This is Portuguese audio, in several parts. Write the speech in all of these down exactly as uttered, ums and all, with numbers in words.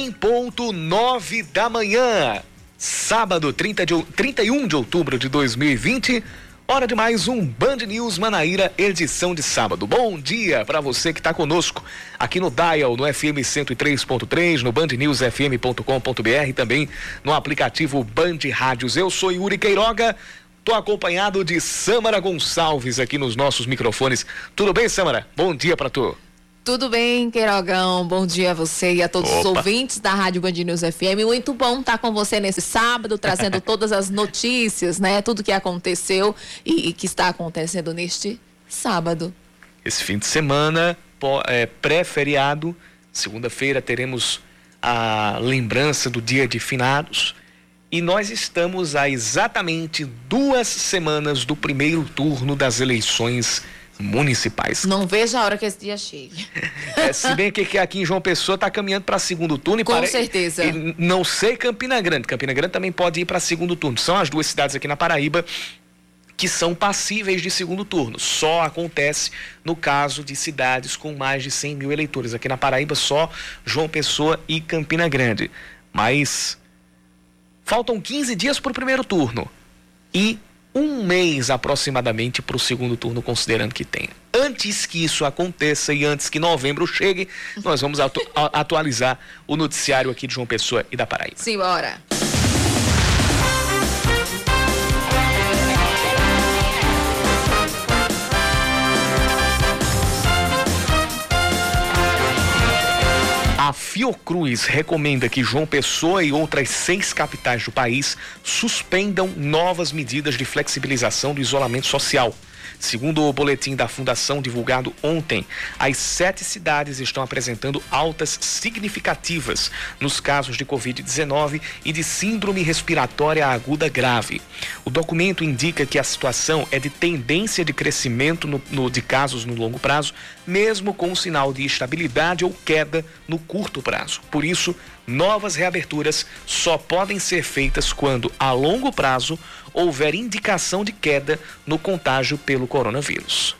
Em ponto nove da manhã, sábado, trinta de, trinta e um de outubro de dois mil e vinte, hora de mais um Band News Manaíra, edição de sábado. Bom dia para você que está conosco aqui no Dial, no F M cento e três ponto três, no band news f m ponto com ponto b r e também no aplicativo Band Rádios. Eu sou Yuri Queiroga, estou acompanhado de Sâmara Gonçalves aqui nos nossos microfones. Tudo bem, Sâmara? Bom dia para tu. Tudo bem, Queirogão? Bom dia a você e a todos Opa. os ouvintes da Rádio Band News F M. Muito bom estar com você nesse sábado, trazendo todas as notícias, né? Tudo que aconteceu e, e que está acontecendo neste sábado. Esse fim de semana, é, pré-feriado, segunda-feira teremos a lembrança do dia de finados. E nós estamos há exatamente duas semanas do primeiro turno das eleições municipais. Não vejo a hora que esse dia chegue. É, se bem que, que aqui em João Pessoa está caminhando para segundo turno. E Com para, certeza. E não sei Campina Grande. Campina Grande também pode ir para segundo turno. São as duas cidades aqui na Paraíba que são passíveis de segundo turno. Só acontece no caso de cidades com mais de cem mil eleitores. Aqui na Paraíba só João Pessoa e Campina Grande. Mas faltam quinze dias para o primeiro turno. E um mês aproximadamente para o segundo turno, considerando que tem. Antes que isso aconteça e antes que novembro chegue, nós vamos atu atualizar o noticiário aqui de João Pessoa e da Paraíba. Simbora! A Fiocruz recomenda que João Pessoa e outras seis capitais do país suspendam novas medidas de flexibilização do isolamento social. Segundo o boletim da Fundação divulgado ontem, as sete cidades estão apresentando altas significativas nos casos de covid dezenove e de síndrome respiratória aguda grave. O documento indica que a situação é de tendência de crescimento no, no, de casos no longo prazo, mesmo com um sinal de estabilidade ou queda no curto prazo. Por isso, novas reaberturas só podem ser feitas quando, a longo prazo, houver indicação de queda no contágio pelo coronavírus.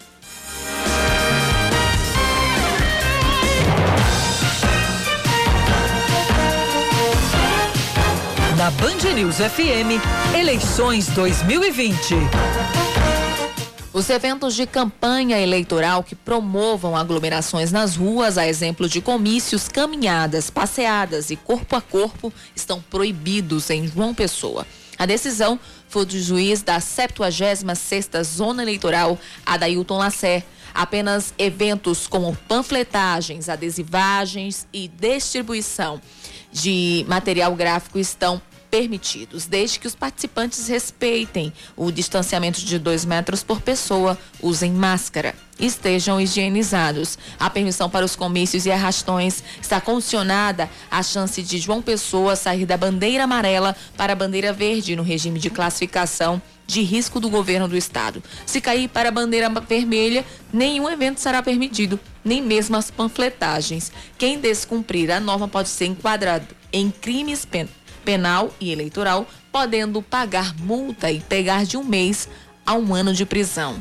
Na Band News F M, eleições dois mil e vinte. Os eventos de campanha eleitoral que promovam aglomerações nas ruas, a exemplo de comícios, caminhadas, passeadas e corpo a corpo, estão proibidos em João Pessoa. A decisão foi do juiz da septuagésima sexta Zona Eleitoral, Adailton Lacer. Apenas eventos como panfletagens, adesivagens e distribuição de material gráfico estão permitidos, desde que os participantes respeitem o distanciamento de dois metros por pessoa, usem máscara e estejam higienizados. A permissão para os comícios e arrastões está condicionada à chance de João Pessoa sair da bandeira amarela para a bandeira verde no regime de classificação de risco do governo do estado. Se cair para a bandeira vermelha, nenhum evento será permitido, nem mesmo as panfletagens. Quem descumprir a norma pode ser enquadrado em crimes penais penal e eleitoral, podendo pagar multa e pegar de um mês a um ano de prisão.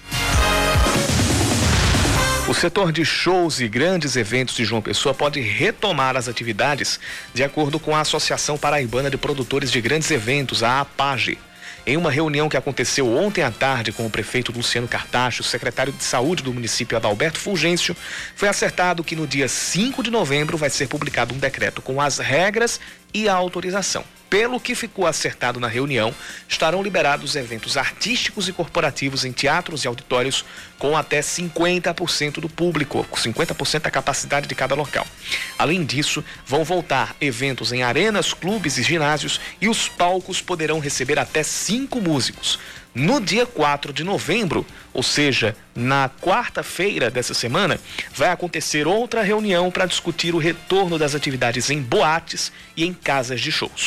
O setor de shows e grandes eventos de João Pessoa pode retomar as atividades de acordo com a Associação Paraibana de Produtores de Grandes Eventos, a APAGE. Em uma reunião que aconteceu ontem à tarde com o prefeito Luciano Cartacho, o secretário de Saúde do município Adalberto Fulgêncio, foi acertado que no dia cinco de novembro vai ser publicado um decreto com as regras e a autorização. Pelo que ficou acertado na reunião, estarão liberados eventos artísticos e corporativos em teatros e auditórios com até cinquenta por cento do público, cinquenta por cento da capacidade de cada local. Além disso, vão voltar eventos em arenas, clubes e ginásios e os palcos poderão receber até cinco músicos. No dia quatro de novembro, ou seja, na quarta-feira dessa semana, vai acontecer outra reunião para discutir o retorno das atividades em boates e em casas de shows.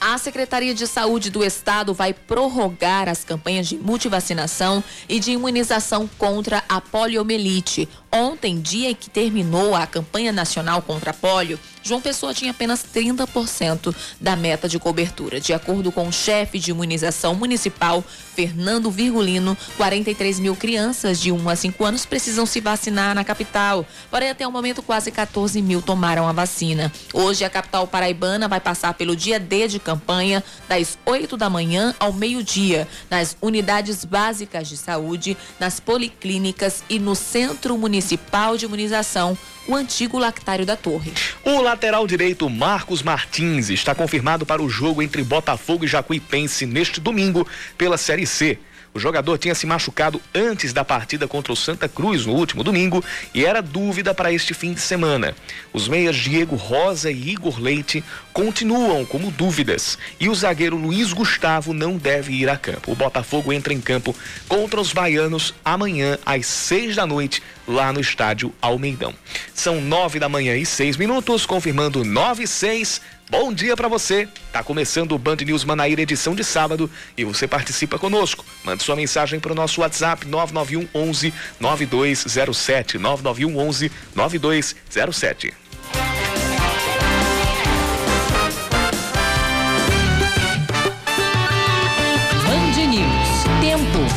A Secretaria de Saúde do Estado vai prorrogar as campanhas de multivacinação e de imunização contra a poliomielite. Ontem, dia em que terminou a campanha nacional contra a polio, João Pessoa tinha apenas trinta por cento da meta de cobertura. De acordo com o chefe de imunização municipal, Fernando Virgulino, quarenta e três mil crianças de um a cinco anos precisam se vacinar na capital. Porém, até o momento, quase quatorze mil tomaram a vacina. Hoje, a capital paraibana vai passar pelo dia D de campanha, das oito da manhã ao meio-dia, nas unidades básicas de saúde, nas policlínicas e no Centro Municipal de Imunização, o antigo lactário da Torre. O lateral direito Marcos Martins está confirmado para o jogo entre Botafogo e Jacuipense neste domingo pela Série C. O jogador tinha se machucado antes da partida contra o Santa Cruz no último domingo e era dúvida para este fim de semana. Os meias Diego Rosa e Igor Leite continuam como dúvidas e o zagueiro Luiz Gustavo não deve ir a campo. O Botafogo entra em campo contra os baianos amanhã às seis da noite lá no estádio Almeidão. São nove da manhã e seis minutos, confirmando nove e seis. Bom dia para você. Tá começando o Band News Manaíra, edição de sábado, e você participa conosco. Mande sua mensagem para o nosso WhatsApp nove nove um onze nove dois zero sete, nove nove um onze nove dois zero sete. Band News. Tempo.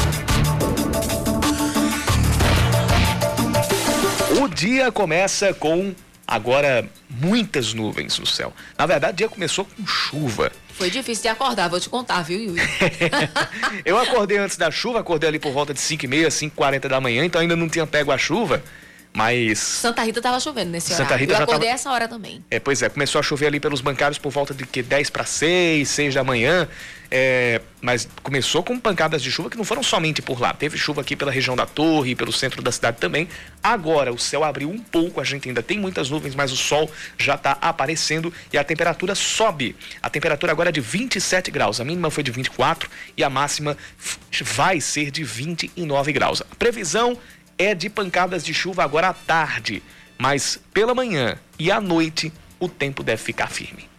O dia começa com agora muitas nuvens no céu. Na verdade, o dia começou com chuva. Foi difícil de acordar, vou te contar, viu, Yuri? Eu acordei antes da chuva, acordei ali por volta de cinco e meia, cinco e quarenta da manhã, então ainda não tinha pego a chuva, mas... Santa Rita estava chovendo nesse Santa horário. Rita Eu já acordei tava... essa hora também. É, pois é, começou a chover ali pelos bancários por volta de que dez para seis, seis da manhã, é, mas começou com pancadas de chuva que não foram somente por lá. Teve chuva aqui pela região da Torre, pelo centro da cidade também. Agora o céu abriu um pouco, a gente ainda tem muitas nuvens, mas o sol já está aparecendo e a temperatura sobe. A temperatura agora é de vinte e sete graus, a mínima foi de vinte e quatro e a máxima vai ser de vinte e nove graus. A previsão é de pancadas de chuva agora à tarde, mas pela manhã e à noite o tempo deve ficar firme.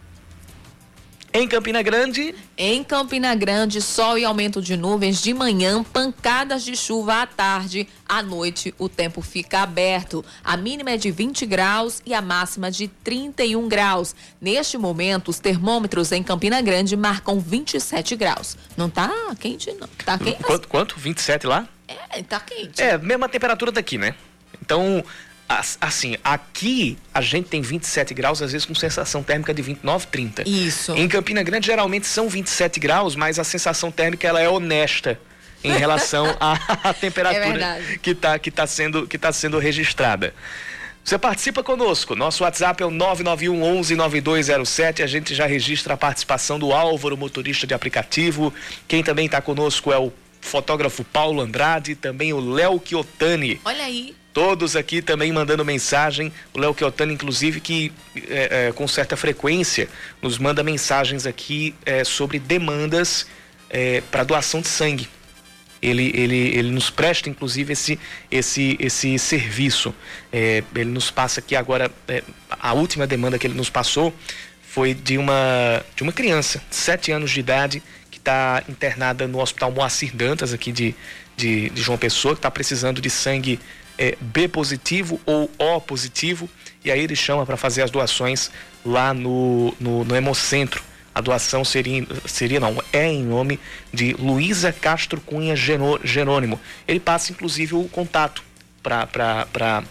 Em Campina Grande... Em Campina Grande, sol e aumento de nuvens de manhã, pancadas de chuva à tarde. À noite, o tempo fica aberto. A mínima é de vinte graus e a máxima de trinta e um graus. Neste momento, os termômetros em Campina Grande marcam vinte e sete graus. Não tá quente, não. Tá quente? Quanto? quanto? vinte e sete lá? É, tá quente. É, mesma temperatura daqui, né? Então... Assim, aqui a gente tem vinte e sete graus, às vezes com sensação térmica de vinte e nove, trinta. Isso. Em Campina Grande, geralmente são vinte e sete graus, mas a sensação térmica ela é honesta em relação à temperatura é que está que tá sendo, que tá sendo registrada. Você participa conosco. Nosso WhatsApp é o nove nove um onze nove dois zero sete. A gente já registra a participação do Álvaro, motorista de aplicativo. Quem também está conosco é o fotógrafo Paulo Andrade, também o Léo Chiotani. Olha aí. Todos aqui também mandando mensagem. O Léo Chiotani, inclusive, que é, é, com certa frequência nos manda mensagens aqui é, sobre demandas é, para doação de sangue. Ele, ele, ele nos presta, inclusive, esse, esse, esse serviço. É, ele nos passa aqui agora, é, a última demanda que ele nos passou foi de uma, de uma criança, sete anos de idade, que está internada no Hospital Moacir Dantas, aqui de, de, de João Pessoa, que está precisando de sangue É, B positivo ou O positivo, e aí ele chama para fazer as doações lá no, no, no Hemocentro. A doação seria, seria não, é em nome de Luísa Castro Cunha Jerônimo. Ele passa inclusive o contato para para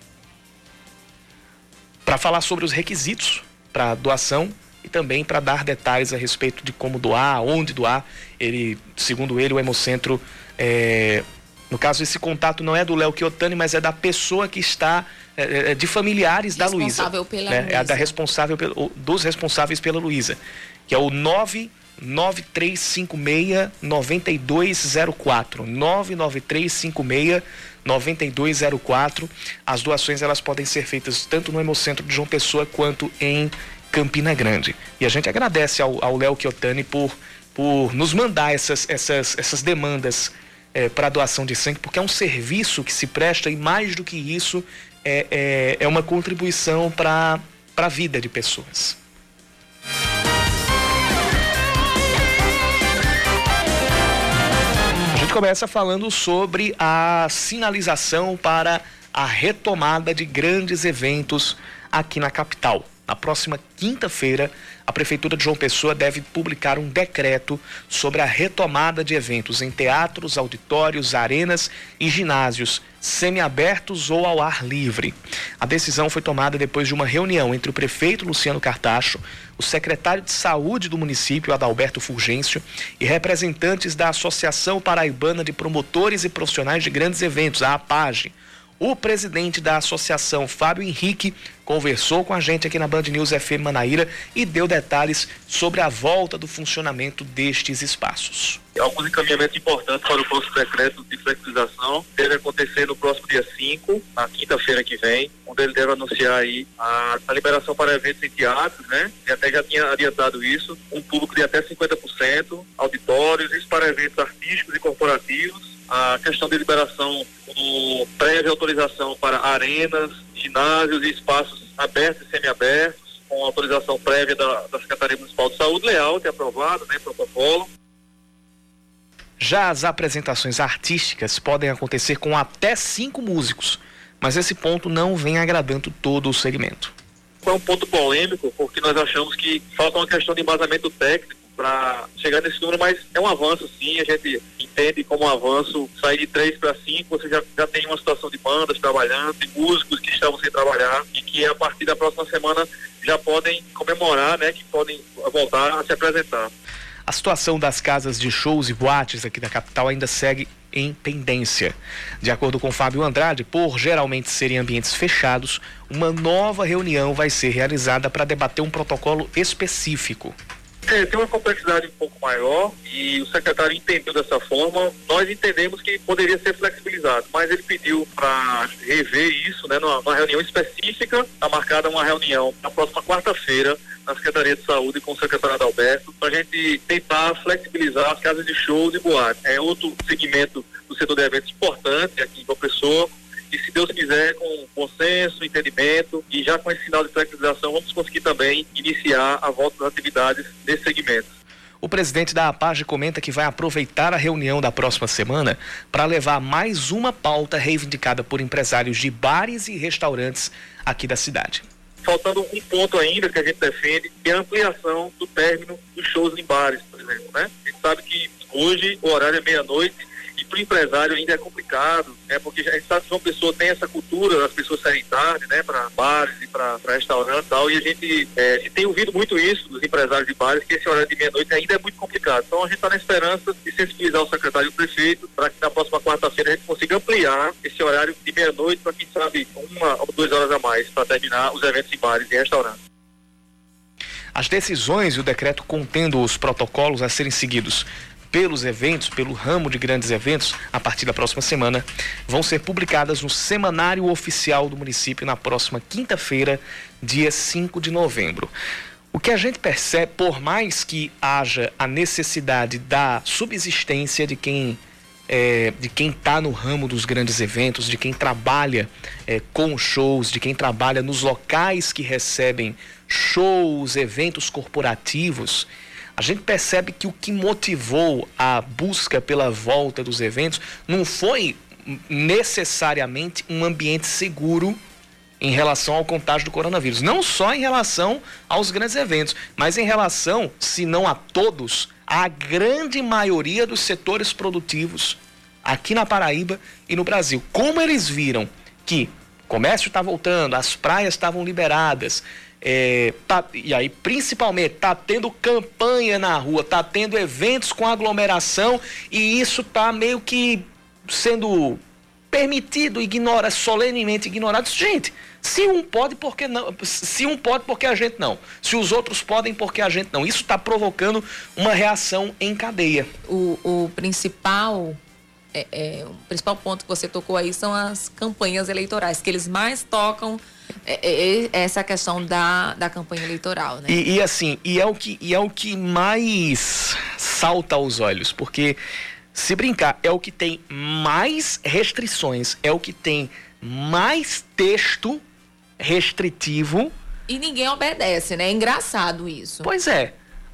para falar sobre os requisitos para doação e também para dar detalhes a respeito de como doar, onde doar. Ele, segundo ele, o Hemocentro é, no caso, esse contato não é do Léo Chiotani, mas é da pessoa que está, é, é, de familiares da Luísa. Responsável pela né? Luísa. É a da responsável, pelo, dos responsáveis pela Luísa, que é o nove nove três cinco seis nove dois zero quatro. nove nove três cinco seis nove dois zero quatro. As doações elas podem ser feitas tanto no Hemocentro de João Pessoa quanto em Campina Grande. E a gente agradece ao Léo Chiotani por, por nos mandar essas, essas, essas demandas É, para doação de sangue, porque é um serviço que se presta e mais do que isso é, é, é uma contribuição para a vida de pessoas. começa falando sobre a sinalização para a retomada de grandes eventos aqui na capital. Na próxima quinta-feira, a Prefeitura de João Pessoa deve publicar um decreto sobre a retomada de eventos em teatros, auditórios, arenas e ginásios semiabertos ou ao ar livre. A decisão foi tomada depois de uma reunião entre o prefeito Luciano Cartacho, o secretário de Saúde do município, Adalberto Fulgêncio, e representantes da Associação Paraibana de Promotores e Profissionais de Grandes Eventos, a APAGE. O presidente da associação, Fábio Henrique, conversou com a gente aqui na Band News F M Manaíra e deu detalhes sobre a volta do funcionamento destes espaços. Alguns encaminhamentos importantes para o próximo decreto de flexibilização deve acontecer no próximo dia cinco, na quinta-feira que vem, onde ele deve anunciar aí a, a liberação para eventos em teatros, né? E até já tinha adiantado isso, um público de até cinquenta por cento, auditórios, isso para eventos artísticos e corporativos, a questão de liberação com prévia autorização para arenas, ginásios e espaços abertos e semiabertos, com autorização prévia da, da Secretaria Municipal de Saúde, leal, que é aprovado, né, protocolo. Já as apresentações artísticas podem acontecer com até cinco músicos, mas esse ponto não vem agradando todo o segmento. É um ponto polêmico, porque nós achamos que falta uma questão de embasamento técnico para chegar nesse número, mas é um avanço sim, a gente entende como um avanço, sair de três para cinco, você já, já tem uma situação de bandas trabalhando, de músicos que estavam sem trabalhar e que a partir da próxima semana já podem comemorar, né, que podem voltar a se apresentar. A situação das casas de shows e boates aqui da capital ainda segue em pendência. De acordo com Fábio Andrade, por geralmente serem ambientes fechados, uma nova reunião vai ser realizada para debater um protocolo específico. É, tem uma complexidade um pouco maior e o secretário entendeu dessa forma. Nós entendemos que poderia ser flexibilizado, mas ele pediu para rever isso, né, numa, numa reunião específica. Está marcada uma reunião na próxima quarta-feira na Secretaria de Saúde com o secretário Adalberto, para a gente tentar flexibilizar as casas de shows e boates. É outro segmento do setor de eventos importante aqui em João Pessoa. E se Deus quiser, com consenso, entendimento e já com esse sinal de flexibilização, vamos conseguir também iniciar a volta das atividades desse segmento. O presidente da APAGE comenta que vai aproveitar a reunião da próxima semana para levar mais uma pauta reivindicada por empresários de bares e restaurantes aqui da cidade. Faltando um ponto ainda que a gente defende, que é a ampliação do término dos shows em bares, por exemplo, né? A gente sabe que hoje o horário é meia-noite, e para o empresário ainda é complicado, né? Porque a gente sabe que João Pessoa tem essa cultura das pessoas saírem tarde, né? Para bares e para restaurantes e tal, e a gente, é, a gente tem ouvido muito isso dos empresários de bares, que esse horário de meia-noite ainda é muito complicado. Então a gente está na esperança de sensibilizar o secretário e o prefeito para que na próxima quarta-feira a gente consiga ampliar esse horário de meia-noite para, quem sabe, uma ou duas horas a mais para terminar os eventos em bares e restaurantes. As decisões e o decreto contendo os protocolos a serem seguidos pelos eventos, pelo ramo de grandes eventos, a partir da próxima semana, vão ser publicadas no Semanário Oficial do município na próxima quinta-feira, dia cinco de novembro. O que a gente percebe, por mais que haja a necessidade da subsistência de quem é, de quem está no ramo dos grandes eventos, de quem trabalha é, com shows, de quem trabalha nos locais que recebem shows, eventos corporativos, a gente percebe que o que motivou a busca pela volta dos eventos não foi necessariamente um ambiente seguro em relação ao contágio do coronavírus. Não só em relação aos grandes eventos, mas em relação, se não a todos, à grande maioria dos setores produtivos aqui na Paraíba e no Brasil. Como eles viram que o comércio está voltando, as praias estavam liberadas, É, tá, e aí principalmente tá tendo campanha na rua, tá tendo eventos com aglomeração e isso tá meio que sendo permitido, ignora, solenemente ignorado. Gente, se um pode, por que não? Se um pode, por que a gente não? Se os outros podem, por que a gente não? Isso está provocando uma reação em cadeia. O, o principal é, é, o principal ponto que você tocou aí são as campanhas eleitorais, que eles mais tocam é, é, é essa questão da, da campanha eleitoral, né? E, e assim, e é, o que, e é o que mais salta aos olhos, porque se brincar, é o que tem mais restrições, é o que tem mais texto restritivo. E ninguém obedece, né? É engraçado isso. Pois é.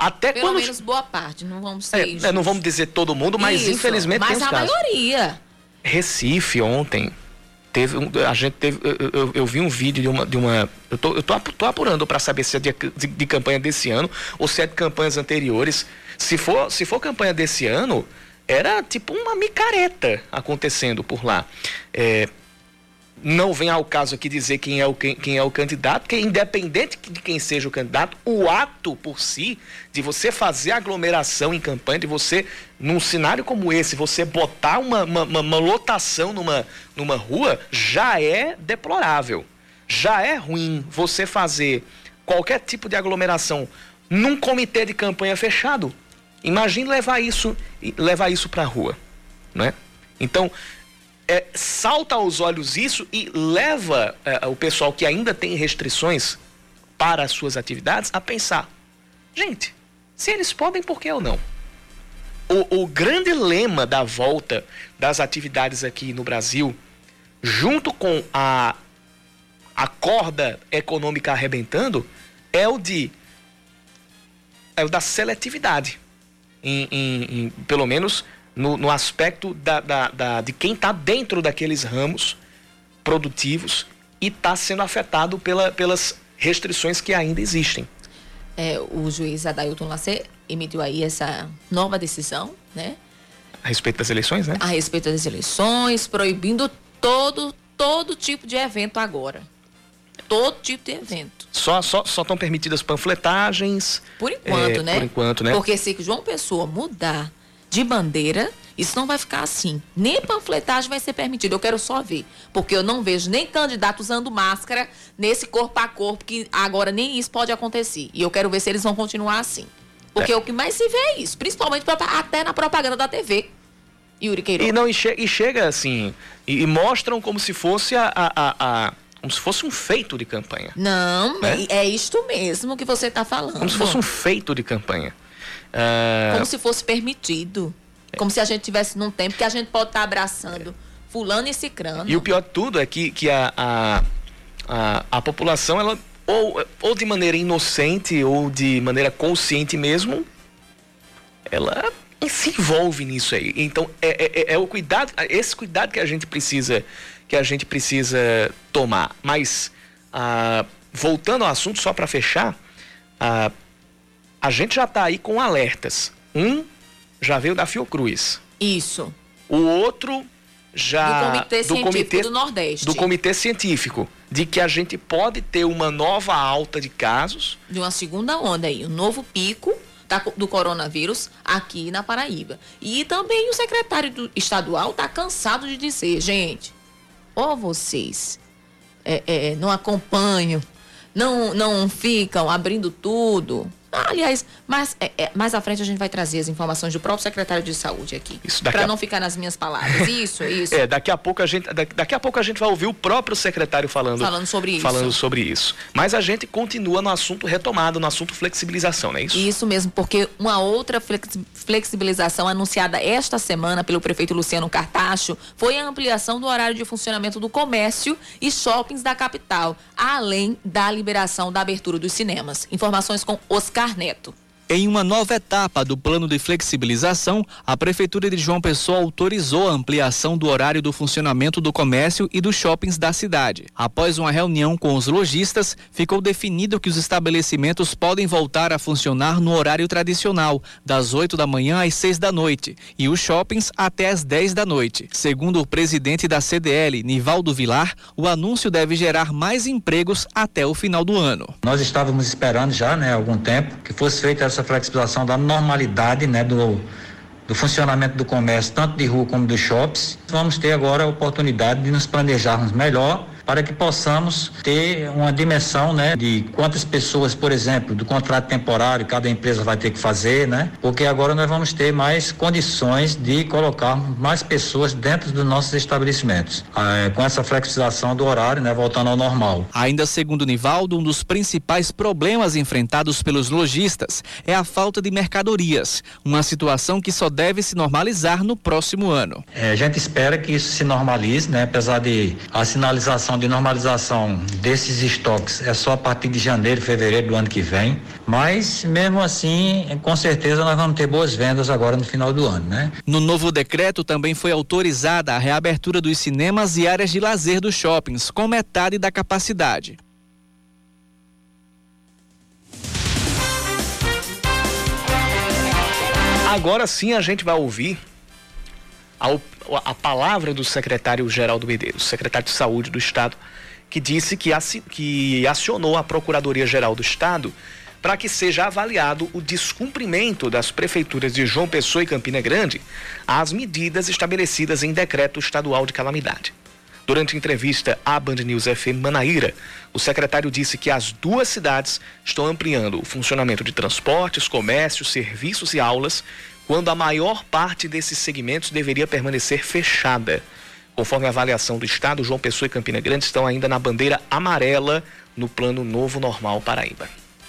Até Pelo quando... menos boa parte, não vamos ser... É, é, não vamos dizer todo mundo, mas Isso, infelizmente mas tem os a casos. maioria. Recife ontem, teve um, a gente teve, eu, eu, eu vi um vídeo de uma, de uma eu tô, eu tô, tô apurando para saber se é de, de, de campanha desse ano ou se é de campanhas anteriores. Se for, se for campanha desse ano, era tipo uma micareta acontecendo por lá. É, não vem ao caso aqui dizer quem é o, quem, quem é o candidato, porque independente de quem seja o candidato, o ato por si, de você fazer aglomeração em campanha, de você, num cenário como esse, você botar uma, uma, uma, uma lotação numa, numa rua, já é deplorável. Já é ruim você fazer qualquer tipo de aglomeração num comitê de campanha fechado. Imagine levar isso, levar isso para a rua, né? Então, É, salta aos olhos isso e leva é, o pessoal que ainda tem restrições para as suas atividades a pensar, gente, se eles podem, por que eu não? O, o grande lema da volta das atividades aqui no Brasil, junto com a, a corda econômica arrebentando, é o de é o da seletividade, em, em, em, pelo menos No, no aspecto da, da, da, de quem está dentro daqueles ramos produtivos e está sendo afetado pela, pelas restrições que ainda existem. É, o juiz Adailton Lacer emitiu aí essa nova decisão, né? A respeito das eleições, né? A respeito das eleições, proibindo todo, todo tipo de evento agora. Todo tipo de evento. Só só só estão permitidas panfletagens. Por enquanto, é, né? Por enquanto, né? Porque se João Pessoa mudar de bandeira, isso não vai ficar assim. Nem panfletagem vai ser permitida. Eu quero só ver. Porque eu não vejo nem candidato usando máscara nesse corpo a corpo, que agora nem isso pode acontecer. E eu quero ver se eles vão continuar assim. Porque é. o que mais se vê é isso. Principalmente até na propaganda da T V. Yuri Queiroz. E, não, e, che, e chega assim, e, e mostram como se fosse a, a, a, a como se fosse um feito de campanha. Não, né? é isto mesmo que você está falando. Como se fosse um feito de campanha. Uh... Como se fosse permitido. Como se a gente tivesse num tempo que a gente pode estar abraçando fulano e cicrano. E o pior de tudo é que, que a, a, a, a população, ela ou, ou de maneira inocente ou de maneira consciente mesmo, ela se envolve nisso aí. Então é, é, é o cuidado, esse cuidado que a gente precisa, que a gente precisa tomar. Mas ah, voltando ao assunto, só para fechar, ah, a gente já está aí com alertas. Um já veio da Fiocruz. Isso. O outro já... Do Comitê do Científico comitê, do Nordeste. Do Comitê Científico. De que a gente pode ter uma nova alta de casos. De uma segunda onda aí. Um novo pico da, do coronavírus aqui na Paraíba. E também o secretário do estadual está cansado de dizer, gente, ou vocês é, é, não acompanham, não, não ficam abrindo tudo... Ah, aliás, mais, é, é, mais à frente a gente vai trazer as informações do próprio secretário de saúde aqui. Para a... não ficar nas minhas palavras. Isso, isso. É, daqui a pouco a gente, daqui, daqui a pouco a gente vai ouvir o próprio secretário falando, falando sobre isso. Falando sobre isso. Mas a gente continua no assunto retomado, no assunto flexibilização, não é isso? Isso mesmo, porque uma outra flexibilização anunciada esta semana pelo prefeito Luciano Cartacho foi a ampliação do horário de funcionamento do comércio e shoppings da capital, além da liberação da abertura dos cinemas. Informações com Oscar Neto. Em uma nova etapa do plano de flexibilização, a Prefeitura de João Pessoa autorizou a ampliação do horário do funcionamento do comércio e dos shoppings da cidade. Após uma reunião com os lojistas, ficou definido que os estabelecimentos podem voltar a funcionar no horário tradicional, das oito da manhã às seis da noite, e os shoppings até às dez da noite. Segundo o presidente da C D L, Nivaldo Vilar, o anúncio deve gerar mais empregos até o final do ano. Nós estávamos esperando já, né, há algum tempo, que fosse feita essa flexibilização da normalidade, né, do, do funcionamento do comércio, tanto de rua como dos shoppings. Vamos ter agora a oportunidade de nos planejarmos melhor para que possamos ter uma dimensão, né, de quantas pessoas, por exemplo, do contrato temporário cada empresa vai ter que fazer, né? Porque agora nós vamos ter mais condições de colocar mais pessoas dentro dos nossos estabelecimentos, ah, com essa flexibilização do horário, né, voltando ao normal. Ainda segundo Nivaldo, um dos principais problemas enfrentados pelos lojistas é a falta de mercadorias, uma situação que só deve se normalizar no próximo ano. É, a gente espera que isso se normalize, né? Apesar de a sinalização de normalização desses estoques é só a partir de janeiro, fevereiro do ano que vem, mas mesmo assim, com certeza nós vamos ter boas vendas agora no final do ano, né? No novo decreto também foi autorizada a reabertura dos cinemas e áreas de lazer dos shoppings, com metade da capacidade. Agora sim a gente vai ouvir a, a palavra do secretário Geraldo Medeiros, secretário de Saúde do Estado, que disse que, que acionou a Procuradoria-Geral do Estado para que seja avaliado o descumprimento das prefeituras de João Pessoa e Campina Grande às medidas estabelecidas em decreto estadual de calamidade. Durante entrevista à Band News F M Manaíra, o secretário disse que as duas cidades estão ampliando o funcionamento de transportes, comércios, serviços e aulas, quando a maior parte desses segmentos deveria permanecer fechada. Conforme a avaliação do Estado, João Pessoa e Campina Grande estão ainda na bandeira amarela no Plano Novo Normal Paraíba.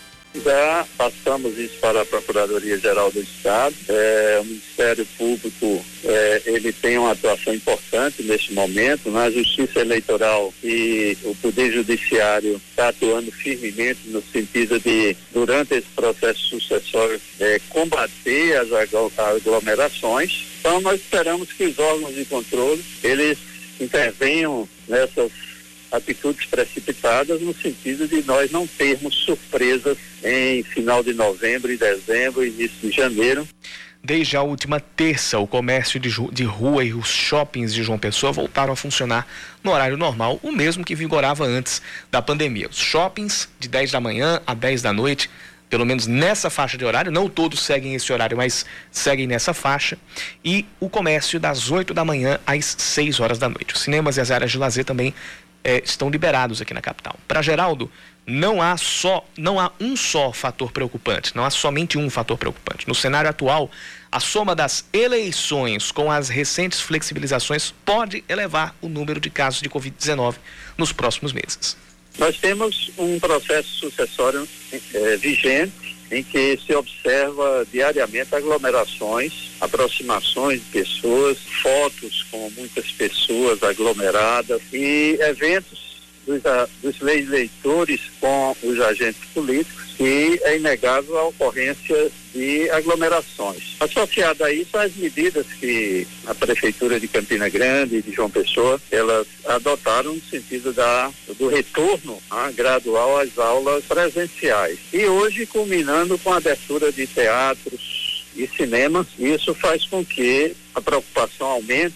Já passamos isso para a Procuradoria-Geral do Estado. É, o Ministério Público é, ele tem uma atuação importante neste momento. Na Justiça Eleitoral e o Poder Judiciário está atuando firmemente no sentido de, durante esse processo sucessório, é, combater as aglomerações. Então nós esperamos que os órgãos de controle eles intervenham nessas atitudes precipitadas no sentido de nós não termos surpresas em final de novembro e dezembro, início de janeiro. Desde a última terça, o comércio de, de rua e os shoppings de João Pessoa voltaram a funcionar no horário normal, o mesmo que vigorava antes da pandemia. Os shoppings de dez da manhã a dez da noite, pelo menos nessa faixa de horário, não todos seguem esse horário, mas seguem nessa faixa, e o comércio das oito da manhã às seis horas da noite. Os cinemas e as áreas de lazer também É, estão liberados aqui na capital. Para Geraldo, não há só, não há um só fator preocupante, não há somente um fator preocupante. No cenário atual, a soma das eleições com as recentes flexibilizações pode elevar o número de casos de covid dezenove nos próximos meses. Nós temos um processo sucessório é, vigente, em que se observa diariamente aglomerações, aproximações de pessoas, fotos com muitas pessoas aglomeradas e eventos dos, dos eleitores com os agentes políticos, e é inegável a ocorrência de aglomerações. Associado a isso, as medidas que a Prefeitura de Campina Grande e de João Pessoa, elas adotaram no sentido da, do retorno ah, gradual às aulas presenciais. E hoje, culminando com a abertura de teatros e cinemas, isso faz com que a preocupação aumente.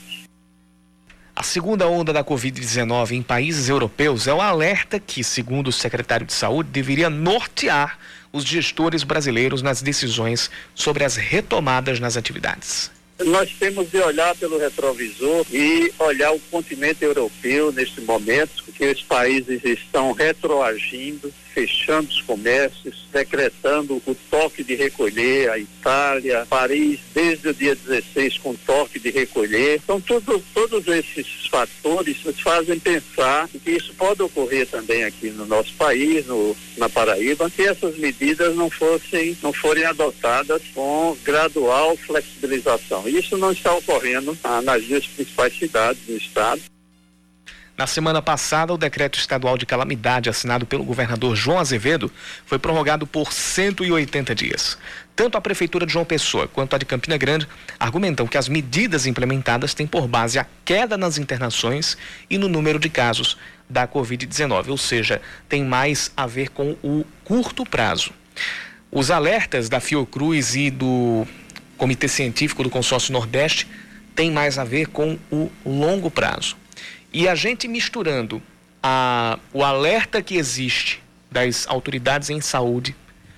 A segunda onda da covid dezenove em países europeus é o alerta que, segundo o secretário de Saúde, deveria nortear os gestores brasileiros nas decisões sobre as retomadas nas atividades. Nós temos de olhar pelo retrovisor e olhar o continente europeu neste momento, porque os países estão retroagindo, fechando os comércios, decretando o toque de recolher. A Itália, Paris, desde o dia dezesseis com toque de recolher. Então, tudo, todos esses fatores nos fazem pensar que isso pode ocorrer também aqui no nosso país, no, na Paraíba, que essas medidas não fossem, não forem adotadas com gradual flexibilização. Isso não está ocorrendo ah, nas duas principais cidades do estado. Na semana passada, o decreto estadual de calamidade assinado pelo governador João Azevedo foi prorrogado por cento e oitenta dias. Tanto a Prefeitura de João Pessoa quanto a de Campina Grande argumentam que as medidas implementadas têm por base a queda nas internações e no número de casos da covid dezenove, ou seja, tem mais a ver com o curto prazo. Os alertas da Fiocruz e do Comitê Científico do Consórcio Nordeste têm mais a ver com o longo prazo. E a gente misturando a, o alerta que existe das autoridades em saúde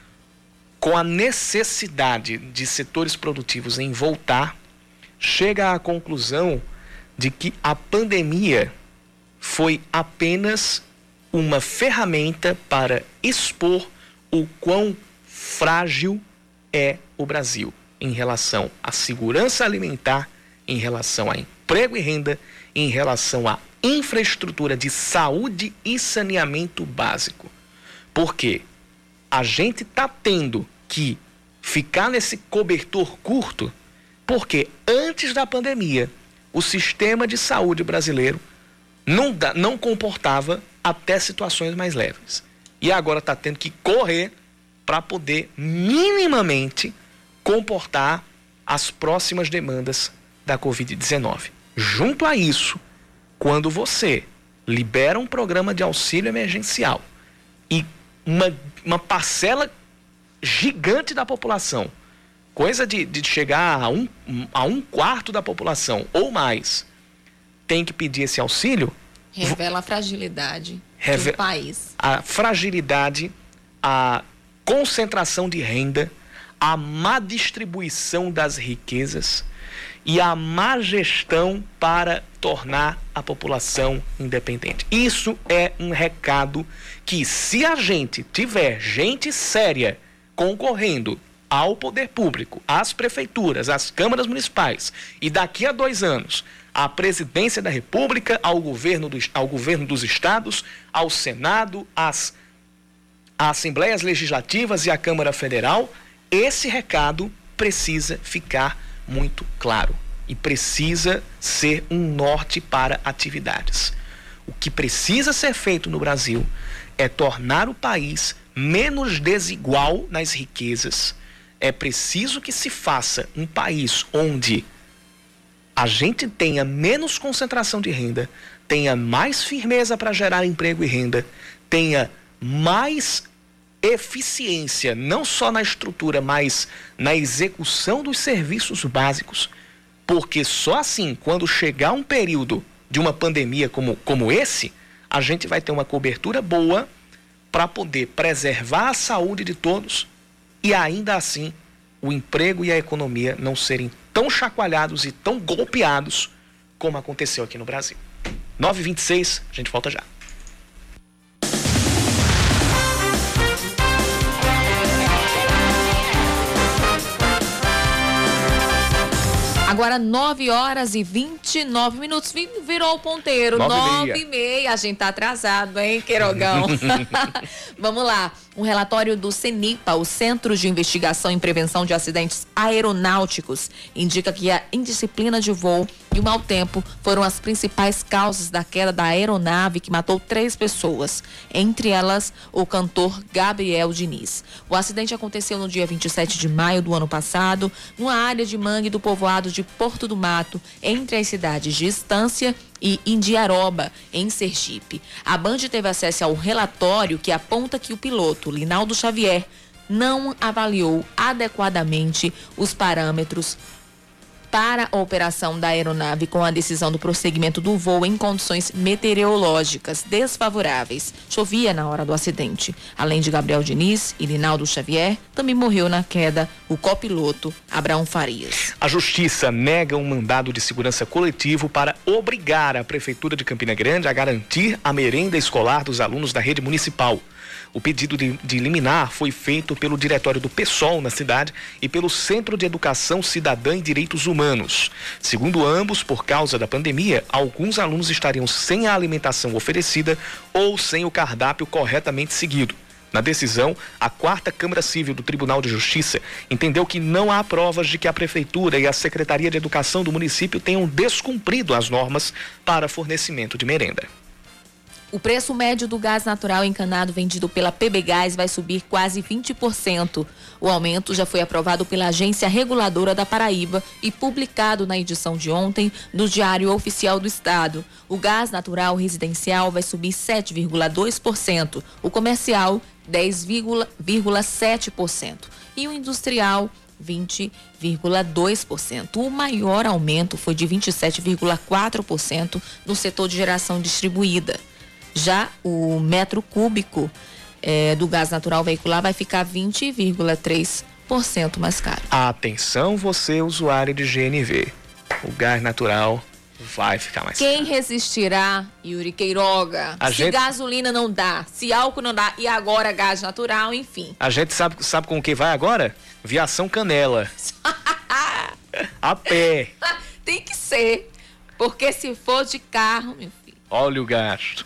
com a necessidade de setores produtivos em voltar, chega à conclusão de que a pandemia foi apenas uma ferramenta para expor o quão frágil é o Brasil em relação à segurança alimentar, em relação a emprego e renda, em relação à infraestrutura de saúde e saneamento básico. Porque a gente está tendo que ficar nesse cobertor curto, porque antes da pandemia, o sistema de saúde brasileiro não, dá, não comportava até situações mais leves. E agora está tendo que correr para poder minimamente comportar as próximas demandas da covid dezenove. Junto a isso, quando você libera um programa de auxílio emergencial e uma, uma parcela gigante da população, coisa de, de chegar a um, a um quarto da população ou mais, tem que pedir esse auxílio. Revela a fragilidade Reve... do país. A fragilidade, a concentração de renda, a má distribuição das riquezas e a má gestão para tornar a população independente. Isso é um recado que, se a gente tiver gente séria concorrendo ao poder público, às prefeituras, às câmaras municipais, e daqui a dois anos à presidência da República, ao governo, do, ao governo dos estados, ao Senado, às, às Assembleias Legislativas e à Câmara Federal, esse recado precisa ficar muito claro e precisa ser um norte para atividades. O que precisa ser feito no Brasil é tornar o país menos desigual nas riquezas. É preciso que se faça um país onde a gente tenha menos concentração de renda, tenha mais firmeza para gerar emprego e renda, tenha mais eficiência, não só na estrutura, mas na execução dos serviços básicos, porque só assim, quando chegar um período de uma pandemia como, como esse, a gente vai ter uma cobertura boa para poder preservar a saúde de todos e ainda assim o emprego e a economia não serem tão chacoalhados e tão golpeados como aconteceu aqui no Brasil. nove e vinte e seis, a gente volta já. Agora nove horas e vinte e nove minutos, virou o ponteiro, nove e meia, a gente tá atrasado, hein, Queirogão? Vamos lá, um relatório do CENIPA, o Centro de Investigação e Prevenção de Acidentes Aeronáuticos, indica que a indisciplina de voo e o mau tempo foram as principais causas da queda da aeronave que matou três pessoas, entre elas o cantor Gabriel Diniz. O acidente aconteceu no dia vinte e sete de maio do ano passado, numa área de mangue do povoado de Porto do Mato, entre as cidades de Estância e Indiaroba, em Sergipe. A Band teve acesso ao relatório que aponta que o piloto, Linaldo Xavier, não avaliou adequadamente os parâmetros para a operação da aeronave com a decisão do prosseguimento do voo em condições meteorológicas desfavoráveis. Chovia na hora do acidente. Além de Gabriel Diniz e Linaldo Xavier, também morreu na queda o copiloto Abraão Farias. A Justiça nega um mandado de segurança coletivo para obrigar a Prefeitura de Campina Grande a garantir a merenda escolar dos alunos da rede municipal. O pedido de, de liminar foi feito pelo Diretório do PSOL na cidade e pelo Centro de Educação Cidadã e Direitos Humanos. Segundo ambos, por causa da pandemia, alguns alunos estariam sem a alimentação oferecida ou sem o cardápio corretamente seguido. Na decisão, a quarta Câmara Civil do Tribunal de Justiça entendeu que não há provas de que a Prefeitura e a Secretaria de Educação do município tenham descumprido as normas para fornecimento de merenda. O preço médio do gás natural encanado vendido pela P B Gás vai subir quase vinte por cento. O aumento já foi aprovado pela Agência Reguladora da Paraíba e publicado na edição de ontem do Diário Oficial do Estado. O gás natural residencial vai subir sete vírgula dois por cento, o comercial dez vírgula sete por cento e o industrial vinte vírgula dois por cento. O maior aumento foi de vinte e sete vírgula quatro por cento no setor de geração distribuída. Já o metro cúbico eh, do gás natural veicular vai ficar vinte vírgula três por cento mais caro. Atenção, você usuário de G N V. O gás natural vai ficar mais Quem caro. Quem resistirá, Yuri Queiroga? A se gente... gasolina não dá, se álcool não dá e agora gás natural, enfim. A gente sabe, sabe com o que vai agora? Viação Canela. A pé. Tem que ser, porque se for de carro, meu filho. Olha o gasto.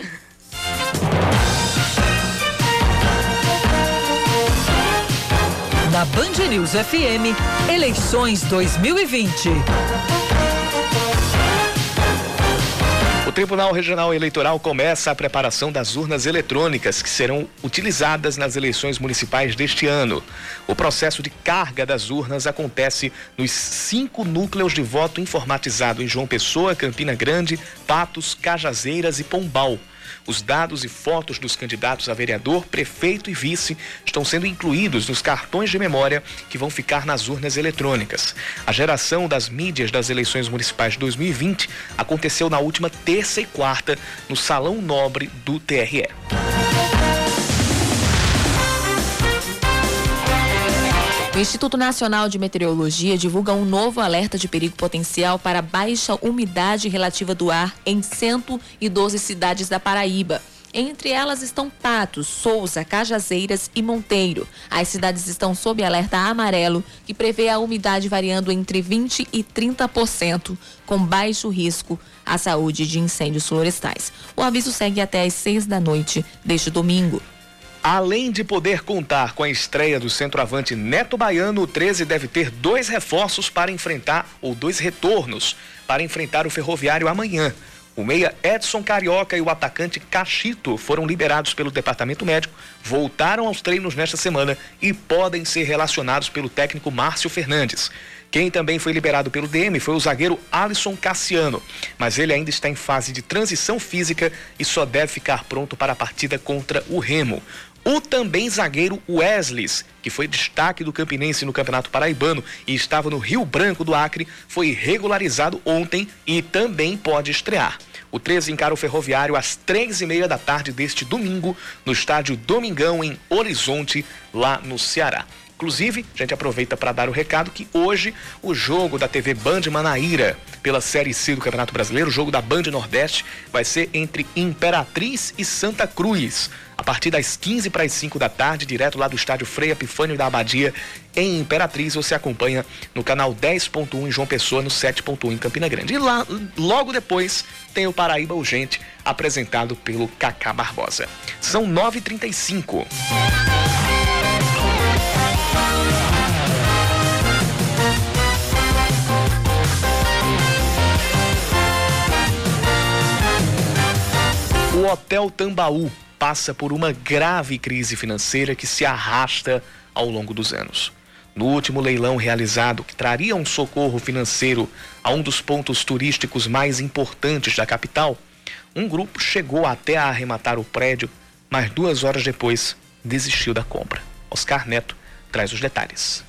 Na Band News F M, eleições dois mil e vinte. O Tribunal Regional Eleitoral começa a preparação das urnas eletrônicas que serão utilizadas nas eleições municipais deste ano. O processo de carga das urnas acontece nos cinco núcleos de voto informatizado em João Pessoa, Campina Grande, Patos, Cajazeiras e Pombal. Os dados e fotos dos candidatos a vereador, prefeito e vice estão sendo incluídos nos cartões de memória que vão ficar nas urnas eletrônicas. A geração das mídias das eleições municipais de dois mil e vinte aconteceu na última terça e quarta no Salão Nobre do T R E. O Instituto Nacional de Meteorologia divulga um novo alerta de perigo potencial para baixa umidade relativa do ar em cento e doze cidades da Paraíba. Entre elas estão Patos, Souza, Cajazeiras e Monteiro. As cidades estão sob alerta amarelo, que prevê a umidade variando entre vinte e trinta por cento, com baixo risco à saúde de incêndios florestais. O aviso segue até às seis da noite deste domingo. Além de poder contar com a estreia do centroavante Neto Baiano, o treze deve ter dois reforços para enfrentar, ou dois retornos, para enfrentar o Ferroviário amanhã. O meia Edson Carioca e o atacante Cachito foram liberados pelo departamento médico, voltaram aos treinos nesta semana e podem ser relacionados pelo técnico Márcio Fernandes. Quem também foi liberado pelo D M foi o zagueiro Alisson Cassiano, mas ele ainda está em fase de transição física e só deve ficar pronto para a partida contra o Remo. O também zagueiro Wesley, que foi destaque do Campinense no Campeonato Paraibano e estava no Rio Branco do Acre, foi regularizado ontem e também pode estrear. O treze encara o Ferroviário às três e meia da tarde deste domingo no estádio Domingão, em Horizonte, lá no Ceará. Inclusive, a gente aproveita para dar o recado que hoje o jogo da T V Band Manaíra pela Série C do Campeonato Brasileiro, o jogo da Band Nordeste, vai ser entre Imperatriz e Santa Cruz. A partir das quinze para as cinco da tarde, direto lá do estádio Frei Epifânio da Abadia, em Imperatriz, você acompanha no canal dez ponto um em João Pessoa, no sete ponto um em Campina Grande. E lá, logo depois, tem o Paraíba Urgente, apresentado pelo Cacá Barbosa. São nove e trinta e cinco. O Hotel Tambaú passa por uma grave crise financeira que se arrasta ao longo dos anos. No último leilão realizado, que traria um socorro financeiro a um dos pontos turísticos mais importantes da capital, um grupo chegou até a arrematar o prédio, mas duas horas depois desistiu da compra. Oscar Neto traz os detalhes.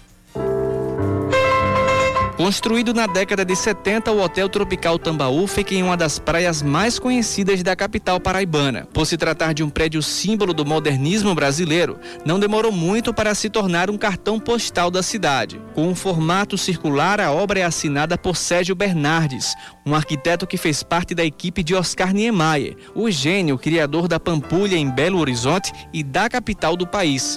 Construído na década de setenta, o Hotel Tropical Tambaú fica em uma das praias mais conhecidas da capital paraibana. Por se tratar de um prédio símbolo do modernismo brasileiro, não demorou muito para se tornar um cartão postal da cidade. Com um formato circular, a obra é assinada por Sérgio Bernardes, um arquiteto que fez parte da equipe de Oscar Niemeyer, o gênio criador da Pampulha em Belo Horizonte e da capital do país.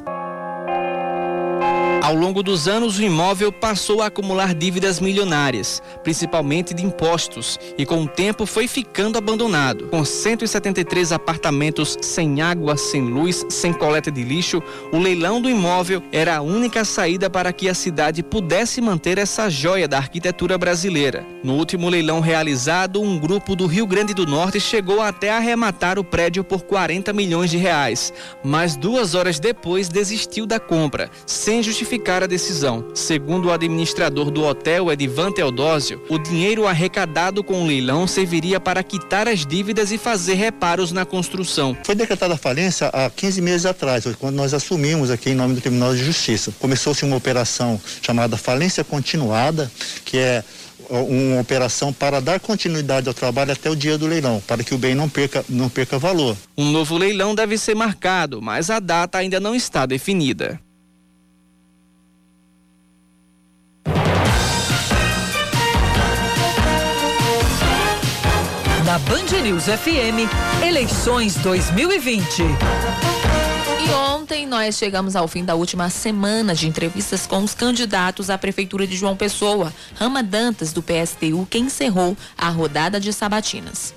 Ao longo dos anos, o imóvel passou a acumular dívidas milionárias, principalmente de impostos, e com o tempo foi ficando abandonado. Com cento e setenta e três apartamentos sem água, sem luz, sem coleta de lixo, o leilão do imóvel era a única saída para que a cidade pudesse manter essa joia da arquitetura brasileira. No último leilão realizado, um grupo do Rio Grande do Norte chegou até a arrematar o prédio por quarenta milhões de reais, mas duas horas depois desistiu da compra, sem justificar a decisão. Segundo o administrador do hotel, Edivan Teodósio, o dinheiro arrecadado com o leilão serviria para quitar as dívidas e fazer reparos na construção. Foi decretada a falência há quinze meses atrás, quando nós assumimos aqui em nome do Tribunal de Justiça. Começou-se uma operação chamada falência continuada, que é uma operação para dar continuidade ao trabalho até o dia do leilão, para que o bem não perca, não perca valor. Um novo leilão deve ser marcado, mas a data ainda não está definida. Na Band News F M, eleições dois mil e vinte. E ontem nós chegamos ao fim da última semana de entrevistas com os candidatos à Prefeitura de João Pessoa. Rama Dantas, do P S T U, que encerrou a rodada de sabatinas.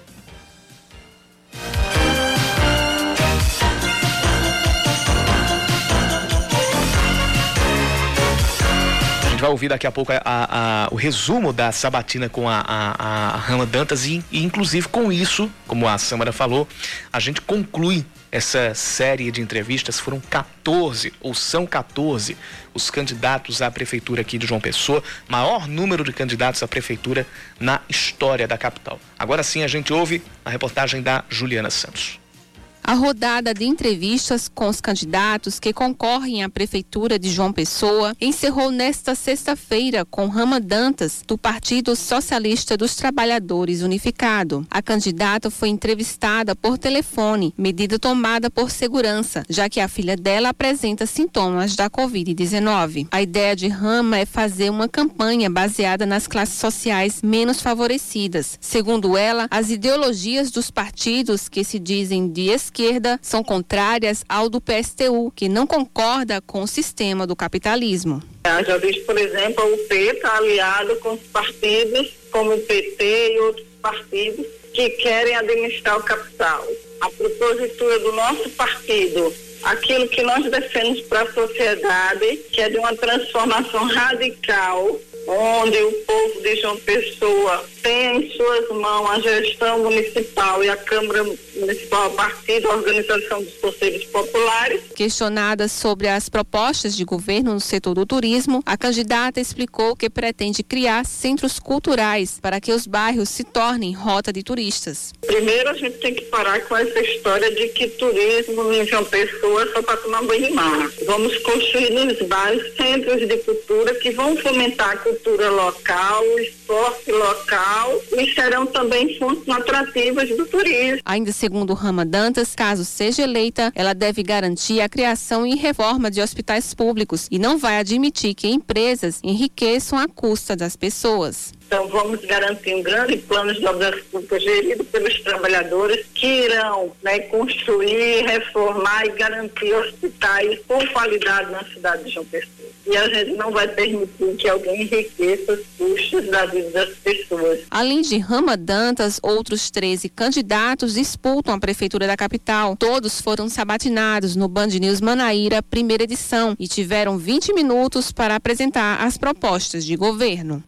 gente vai ouvir daqui a pouco a, a, a, o resumo da sabatina com a, a, a Rama Dantas e, e, inclusive, com isso, como a Sâmara falou, a gente conclui essa série de entrevistas. Foram quatorze, ou são quatorze, os candidatos à prefeitura aqui de João Pessoa, maior número de candidatos à prefeitura na história da capital. Agora sim a gente ouve a reportagem da Juliana Santos. A rodada de entrevistas com os candidatos que concorrem à Prefeitura de João Pessoa encerrou nesta sexta-feira com Rama Dantas, do Partido Socialista dos Trabalhadores Unificado. A candidata foi entrevistada por telefone, medida tomada por segurança, já que a filha dela apresenta sintomas da covid dezenove. A ideia de Rama é fazer uma campanha baseada nas classes sociais menos favorecidas. Segundo ela, as ideologias dos partidos que se dizem de esquerda esquerda são contrárias ao do P S T U, que não concorda com o sistema do capitalismo. Já visto, por exemplo, o P está aliado com os partidos como o P T e outros partidos que querem administrar o capital. A propositura do nosso partido, aquilo que nós defendemos para a sociedade, que é de uma transformação radical, onde o povo de João Pessoa tem em suas mãos a gestão municipal e a Câmara Municipal a partir da organização dos conselhos populares. Questionada sobre as propostas de governo no setor do turismo, a candidata explicou que pretende criar centros culturais para que os bairros se tornem rota de turistas. Primeiro a gente tem que parar com essa história de que turismo em João Pessoa é só para tomar banho de mar. Vamos construir nos bairros centros de cultura que vão fomentar a cultura local, o esporte local e serão também fontes atrativas do turismo. Ainda segundo Rama Dantas, caso seja eleita, ela deve garantir a criação e reforma de hospitais públicos e não vai admitir que empresas enriqueçam à custa das pessoas. Então vamos garantir um grande plano de obras públicas gerido pelos trabalhadores que irão, né, construir, reformar e garantir hospitais com qualidade na cidade de João Pessoa. E a gente não vai permitir que alguém enriqueça os custos da vida das pessoas. Além de Rama Dantas, outros treze candidatos disputam a prefeitura da capital. Todos foram sabatinados no Band News Manaíra, primeira edição, e tiveram vinte minutos para apresentar as propostas de governo.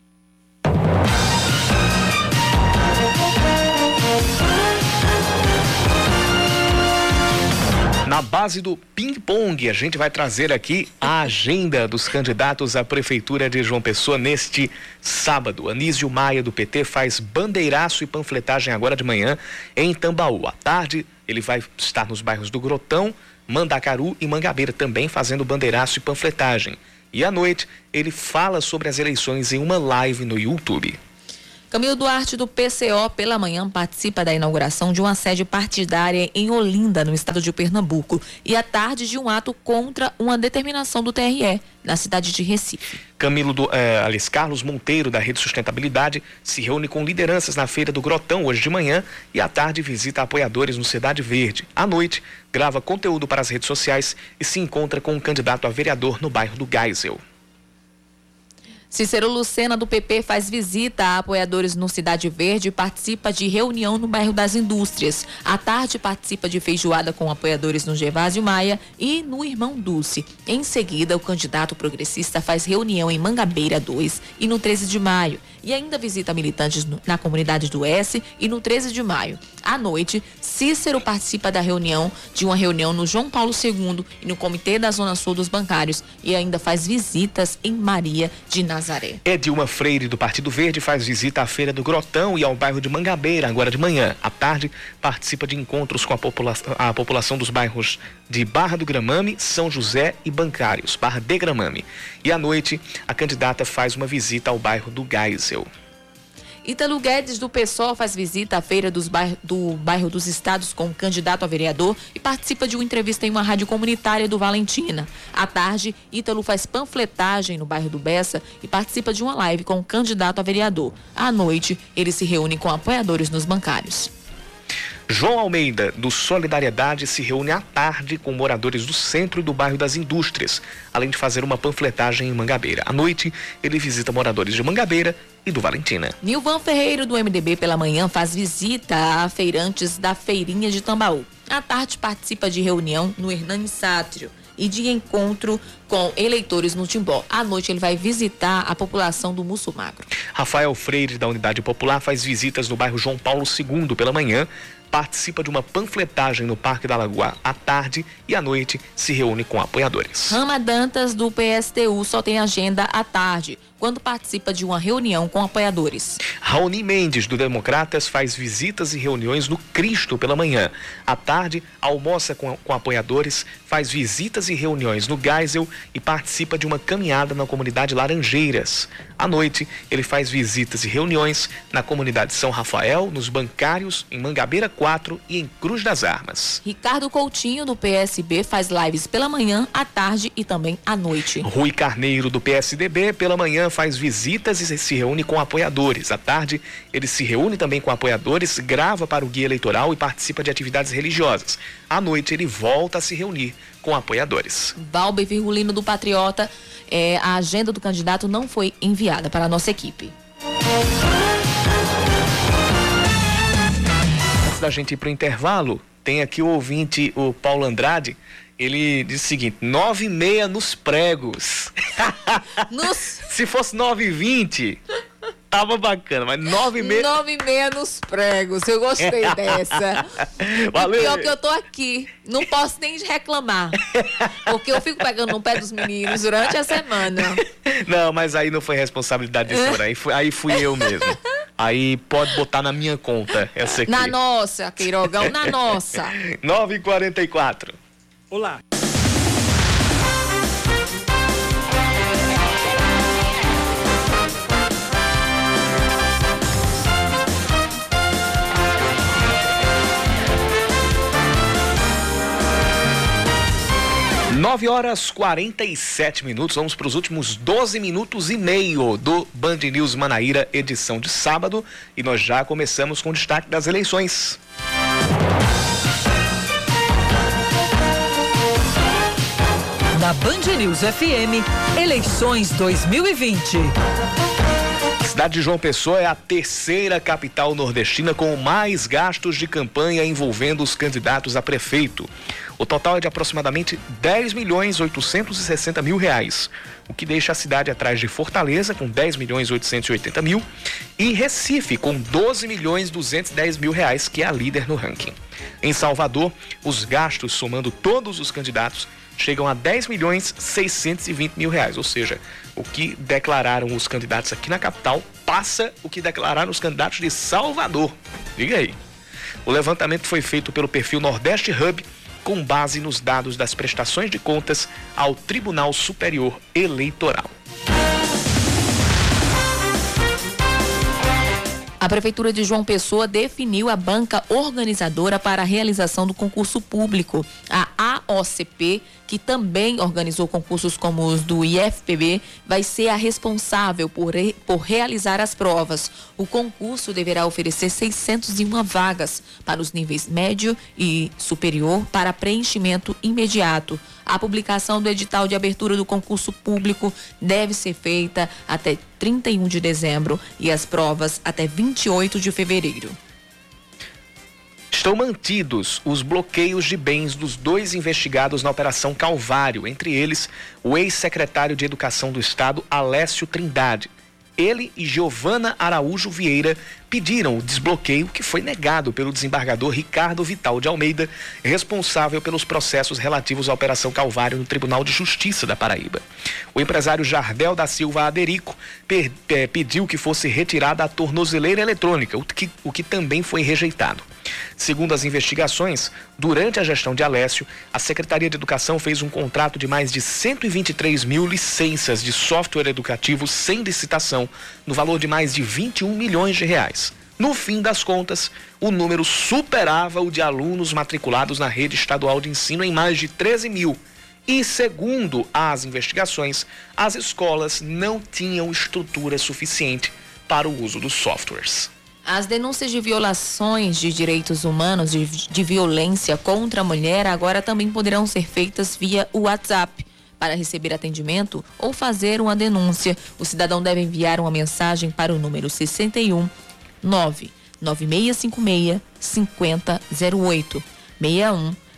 Na base do ping-pong, a gente vai trazer aqui a agenda dos candidatos à Prefeitura de João Pessoa neste sábado. Anísio Maia, do P T, faz bandeiraço e panfletagem agora de manhã em Tambaú. À tarde, ele vai estar nos bairros do Grotão, Mandacaru e Mangabeira, também fazendo bandeiraço e panfletagem. E à noite, ele fala sobre as eleições em uma live no YouTube. Camilo Duarte, do P C O, pela manhã participa da inauguração de uma sede partidária em Olinda, no estado de Pernambuco, e à tarde de um ato contra uma determinação do T R E, na cidade de Recife. Camilo do, eh, Alice Carlos Monteiro, da Rede Sustentabilidade, se reúne com lideranças na Feira do Grotão hoje de manhã e à tarde visita apoiadores no Cidade Verde. À noite, grava conteúdo para as redes sociais e se encontra com um candidato a vereador no bairro do Geisel. Cícero Lucena, do P P, faz visita a apoiadores no Cidade Verde e participa de reunião no bairro das Indústrias. À tarde, participa de feijoada com apoiadores no Gervásio Maia e no Irmão Dulce. Em seguida, o candidato progressista faz reunião em Mangabeira dois e no treze de maio. E ainda visita militantes no, na comunidade do S e no treze de maio. À noite, Cícero participa da reunião, de uma reunião no João Paulo segundo e no Comitê da Zona Sul dos Bancários e ainda faz visitas em Maria de Nazaré. Edilma Freire, do Partido Verde, faz visita à Feira do Grotão e ao bairro de Mangabeira, agora de manhã. À tarde, participa de encontros com a, popula- a população dos bairros de Barra do Gramame, São José e Bancários, Barra de Gramame. E à noite, a candidata faz uma visita ao bairro do Geisel. Ítalo Guedes, do P SOL, faz visita à feira dos bairro, do bairro dos Estados com o candidato a vereador e participa de uma entrevista em uma rádio comunitária do Valentina. À tarde, Ítalo faz panfletagem no bairro do Bessa e participa de uma live com o candidato a vereador. À noite, ele se reúne com apoiadores nos bancários. João Almeida, do Solidariedade, se reúne à tarde com moradores do centro e do bairro das Indústrias, além de fazer uma panfletagem em Mangabeira. À noite, ele visita moradores de Mangabeira e do Valentina. Nilvan Ferreiro, do M D B, pela manhã faz visita a feirantes da Feirinha de Tambaú. À tarde, participa de reunião no Hernani Sátrio. e de encontro com eleitores no Timbó. À noite ele vai visitar a população do Mussumago. Rafael Freire, da Unidade Popular, faz visitas no bairro João Paulo segundo pela manhã, participa de uma panfletagem no Parque da Lagoa à tarde e à noite se reúne com apoiadores. Rama Dantas, do P S T U, só tem agenda à tarde, quando participa de uma reunião com apoiadores. Raoni Mendes, do Democratas, faz visitas e reuniões no Cristo pela manhã. À tarde, almoça com, com apoiadores, faz visitas e reuniões no Geisel e participa de uma caminhada na comunidade Laranjeiras. À noite, ele faz visitas e reuniões na comunidade São Rafael, nos Bancários, em Mangabeira quatro e em Cruz das Armas. Ricardo Coutinho, do P S B, faz lives pela manhã, à tarde e também à noite. Rui Carneiro, do P S D B, pela manhã faz visitas e se reúne com apoiadores. À tarde, ele se reúne também com apoiadores, grava para o guia eleitoral e participa de atividades religiosas. À noite, ele volta a se reunir com apoiadores. Valber Virgulino, do Patriota, é, a agenda do candidato não foi enviada para a nossa equipe. Antes da gente ir para o intervalo, tem aqui o ouvinte, o Paulo Andrade. Ele diz o seguinte: nove e meia nos pregos. Nos... Se fosse nove e vinte, tava bacana, mas nove e meia... nove e meia nos pregos, eu gostei dessa. Valeu. E pior que eu tô aqui, não posso nem reclamar, porque eu fico pegando no pé dos meninos durante a semana. Não, mas aí não foi responsabilidade desse senhor, aí, foi, aí fui eu mesmo. Aí pode botar na minha conta essa aqui. Na nossa, Queirogão, na nossa. nove e quarenta e quatro. Olá. nove horas e quarenta e sete minutos, vamos para os últimos doze minutos e meio do Band News Manaíra, edição de sábado, e nós já começamos com o destaque das eleições. Na Band News F M, eleições dois mil e vinte. A cidade de João Pessoa é a terceira capital nordestina com mais gastos de campanha envolvendo os candidatos a prefeito. O total é de aproximadamente dez milhões oitocentos e sessenta mil reais, o que deixa a cidade atrás de Fortaleza com dez milhões oitocentos e oitenta mil e Recife com doze milhões duzentos e dez mil reais, que é a líder no ranking. Em Salvador, os gastos somando todos os candidatos chegam a dez milhões seiscentos e vinte mil reais, ou seja, o que declararam os candidatos aqui na capital passa o que declararam os candidatos de Salvador. Diga aí. O levantamento foi feito pelo perfil Nordeste Hub, com base nos dados das prestações de contas ao Tribunal Superior Eleitoral. A Prefeitura de João Pessoa definiu a banca organizadora para a realização do concurso público, a A O C P, que também organizou concursos como os do I F P B, vai ser a responsável por, re, por realizar as provas. O concurso deverá oferecer seiscentas e uma vagas para os níveis médio e superior para preenchimento imediato. A publicação do edital de abertura do concurso público deve ser feita até trinta e um de dezembro e as provas até vinte e oito de fevereiro. Estão mantidos os bloqueios de bens dos dois investigados na Operação Calvário, entre eles o ex-secretário de Educação do Estado, Alessio Trindade. Ele e Giovana Araújo Vieira pediram o desbloqueio, que foi negado pelo desembargador Ricardo Vital de Almeida, responsável pelos processos relativos à Operação Calvário no Tribunal de Justiça da Paraíba. O empresário Jardel da Silva Aderico per, eh, pediu que fosse retirada a tornozeleira eletrônica, o que, o que também foi rejeitado. Segundo as investigações, durante a gestão de Alessio, a Secretaria de Educação fez um contrato de mais de cento e vinte e três mil licenças de software educativo sem licitação, no valor de mais de vinte e um milhões de reais. No fim das contas, o número superava o de alunos matriculados na rede estadual de ensino em mais de treze mil. E, segundo as investigações, as escolas não tinham estrutura suficiente para o uso dos softwares. As denúncias de violações de direitos humanos, de, de violência contra a mulher, agora também poderão ser feitas via WhatsApp. Para receber atendimento ou fazer uma denúncia, o cidadão deve enviar uma mensagem para o número sessenta e um, nove nove seis cinco seis, cinco zero zero oito, seis um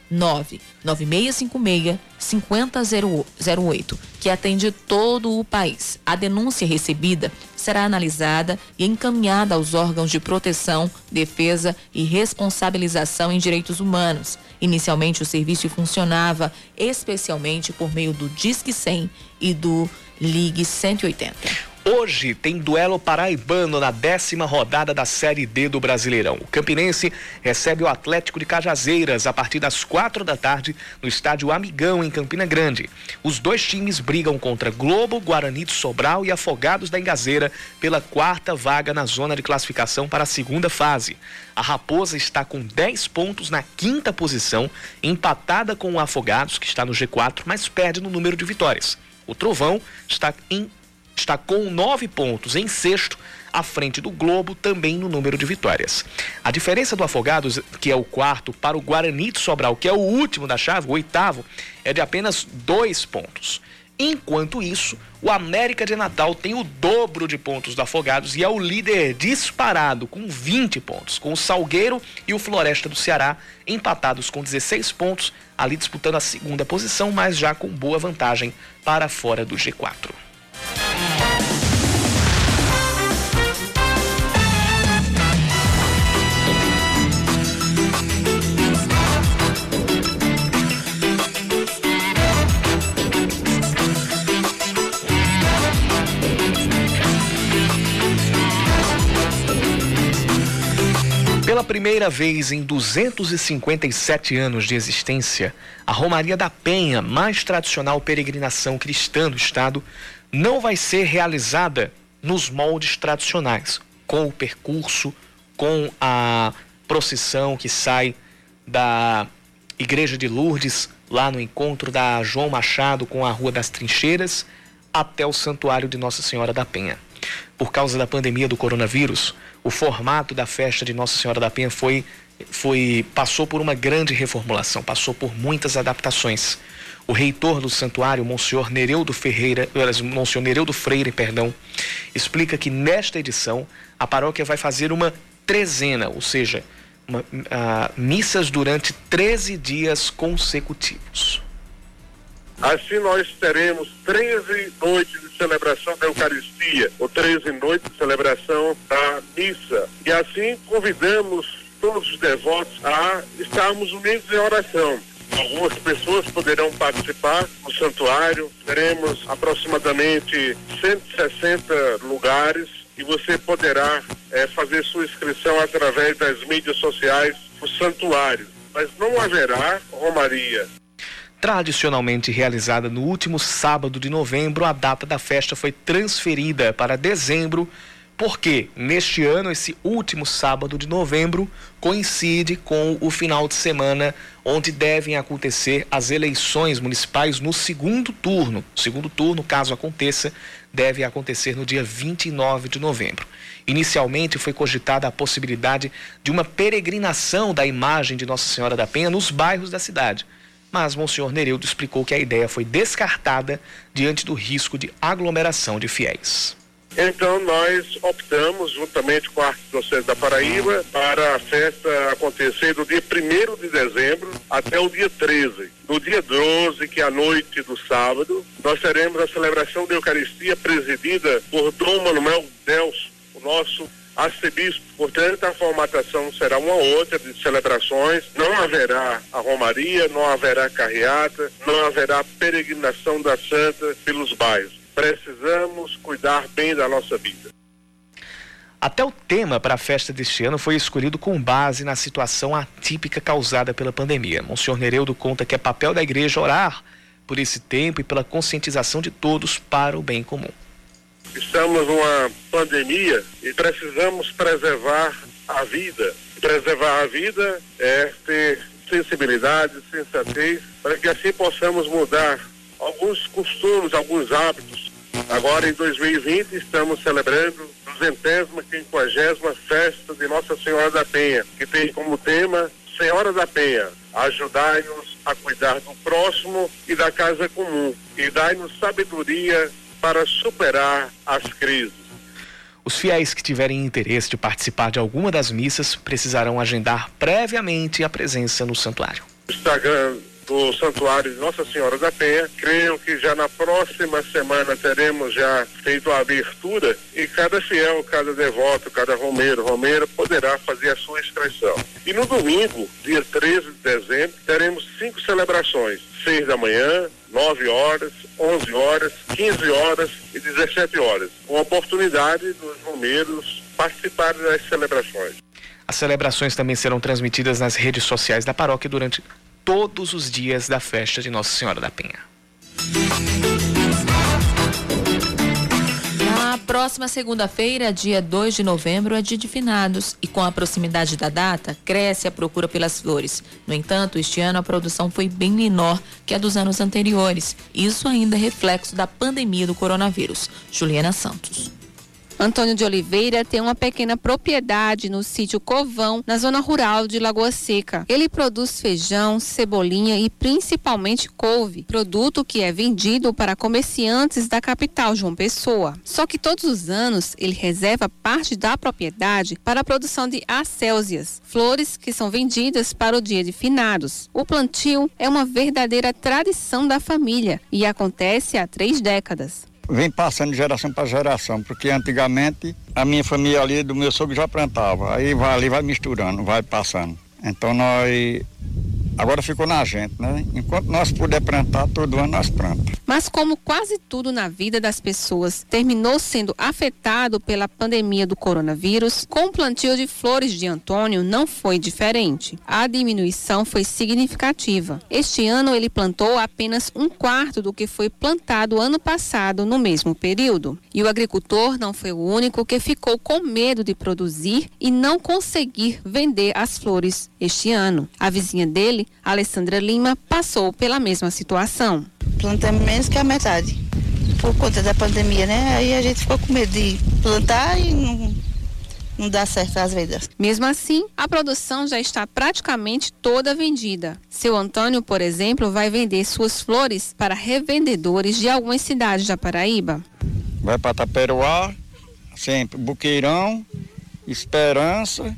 nove nove seis cinco seis cinco zero zero oito, que atende todo o país. A denúncia recebida será analisada e encaminhada aos órgãos de proteção, defesa e responsabilização em direitos humanos. Inicialmente, o serviço funcionava especialmente por meio do Disque cem e do Ligue cento e oitenta. Hoje tem duelo paraibano na décima rodada da Série D do Brasileirão. O Campinense recebe o Atlético de Cajazeiras a partir das quatro da tarde no estádio Amigão, em Campina Grande. Os dois times brigam contra Globo, Guarani de Sobral e Afogados da Ingazeira pela quarta vaga na zona de classificação para a segunda fase. A Raposa está com dez pontos na quinta posição, empatada com o Afogados, que está no G quatro, mas perde no número de vitórias. O Trovão está em Está com nove pontos em sexto, à frente do Globo, também no número de vitórias. A diferença do Afogados, que é o quarto, para o Guarani de Sobral, que é o último da chave, o oitavo, é de apenas dois pontos. Enquanto isso, o América de Natal tem o dobro de pontos do Afogados e é o líder disparado, com vinte pontos, com o Salgueiro e o Floresta do Ceará empatados com dezesseis pontos, ali disputando a segunda posição, mas já com boa vantagem para fora do G quatro. Pela primeira vez em duzentos e cinquenta e sete anos de existência, a Romaria da Penha, mais tradicional peregrinação cristã do estado, não vai ser realizada nos moldes tradicionais, com o percurso, com a procissão que sai da Igreja de Lourdes, lá no encontro da João Machado com a Rua das Trincheiras, até o Santuário de Nossa Senhora da Penha. Por causa da pandemia do coronavírus, o formato da festa de Nossa Senhora da Penha foi, foi, passou por uma grande reformulação, passou por muitas adaptações. O reitor do santuário, Monsenhor Nereudo Ferreira, Monsenhor Nereudo Freire, perdão, explica que nesta edição a paróquia vai fazer uma trezena, ou seja, uma, uh, missas durante treze dias consecutivos. Assim nós teremos treze noites de celebração da Eucaristia, ou treze noites de celebração da missa. E assim convidamos todos os devotos a estarmos unidos em oração. Algumas pessoas poderão participar do santuário. Teremos aproximadamente cento e sessenta lugares e você poderá é, fazer sua inscrição através das mídias sociais do santuário. Mas não haverá romaria. Tradicionalmente realizada no último sábado de novembro, a data da festa foi transferida para dezembro, porque neste ano, esse último sábado de novembro, coincide com o final de semana onde devem acontecer as eleições municipais no segundo turno. O segundo turno, caso aconteça, deve acontecer no dia vinte e nove de novembro. Inicialmente foi cogitada a possibilidade de uma peregrinação da imagem de Nossa Senhora da Penha nos bairros da cidade. Mas Monsenhor Nereudo explicou que a ideia foi descartada diante do risco de aglomeração de fiéis. Então nós optamos, juntamente com a Arquidiocese da Paraíba, para a festa acontecer do dia primeiro de dezembro até o dia treze. No dia doze, que é a noite do sábado, nós teremos a celebração da Eucaristia presidida por Dom Manuel Delso, o nosso arcebispo. Portanto, a formatação será uma outra de celebrações. Não haverá a romaria, não haverá carreata, não haverá peregrinação da Santa pelos bairros. Precisamos cuidar bem da nossa vida. Até o tema para a festa deste ano foi escolhido com base na situação atípica causada pela pandemia. Monsenhor Nereudo conta que é papel da igreja orar por esse tempo e pela conscientização de todos para o bem comum. Estamos numa pandemia e precisamos preservar a vida. Preservar a vida é ter sensibilidade, sensatez, para que assim possamos mudar alguns costumes, alguns hábitos. Agora, em dois mil e vinte, estamos celebrando a duzentésima, quinquagésima festa de Nossa Senhora da Penha, que tem como tema Senhora da Penha, ajudai-nos a cuidar do próximo e da casa comum, e dai-nos sabedoria para superar as crises. Os fiéis que tiverem interesse de participar de alguma das missas precisarão agendar previamente a presença no santuário. Instagram do Santuário de Nossa Senhora da Penha. Creio que já na próxima semana teremos já feito a abertura e cada fiel, cada devoto, cada romeiro, romeira poderá fazer a sua inscrição. E no domingo, dia treze de dezembro, teremos cinco celebrações: seis da manhã, nove horas, onze horas, quinze horas e dezessete horas, com a oportunidade dos romeiros participarem das celebrações. As celebrações também serão transmitidas nas redes sociais da paróquia durante todos os dias da festa de Nossa Senhora da Penha. Na próxima segunda-feira, dia dois de novembro, é dia de finados e com a proximidade da data, cresce a procura pelas flores. No entanto, este ano a produção foi bem menor que a dos anos anteriores. Isso ainda é reflexo da pandemia do coronavírus. Juliana Santos. Antônio de Oliveira tem uma pequena propriedade no sítio Covão, na zona rural de Lagoa Seca. Ele produz feijão, cebolinha e principalmente couve, produto que é vendido para comerciantes da capital, João Pessoa. Só que todos os anos ele reserva parte da propriedade para a produção de acéusias, flores que são vendidas para o dia de finados. O plantio é uma verdadeira tradição da família e acontece há três décadas. Vem passando de geração para geração, porque antigamente a minha família ali do meu sogro já plantava, aí vai ali, vai misturando, vai passando. Então nós, agora ficou na gente, né? Enquanto nós puder plantar, todo ano nós plantamos. Mas como quase tudo na vida das pessoas terminou sendo afetado pela pandemia do coronavírus, com o plantio de flores de Antônio não foi diferente. A diminuição foi significativa. Este ano ele plantou apenas um quarto do que foi plantado ano passado no mesmo período. E o agricultor não foi o único que ficou com medo de produzir e não conseguir vender as flores este ano. A vizinha dele, Alessandra Lima, passou pela mesma situação. Plantamos menos que a metade, por conta da pandemia, né? Aí a gente ficou com medo de plantar e não, não dá certo as vendas. Mesmo assim, a produção já está praticamente toda vendida. Seu Antônio, por exemplo, vai vender suas flores para revendedores de algumas cidades da Paraíba. Vai para Taperoá, sempre Buqueirão, Esperança